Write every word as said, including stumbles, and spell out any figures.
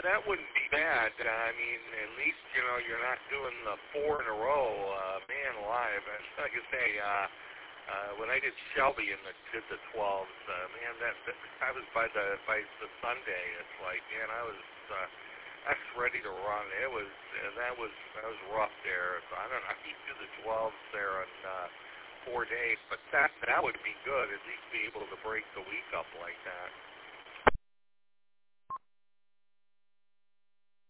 that wouldn't be bad. Uh, I mean, at least, you know, you're not doing the four in a row. Uh, man alive. And like I say, uh, uh, when I did Shelby and the, did the twelves, uh, man, that, that I was by the by the Sunday. It's like, man, I was uh, I was ready to run. It was uh, that was that was rough there. So I don't know. I could do the twelves there on uh, four days, but that that would be good. At least be able to break the week up like that.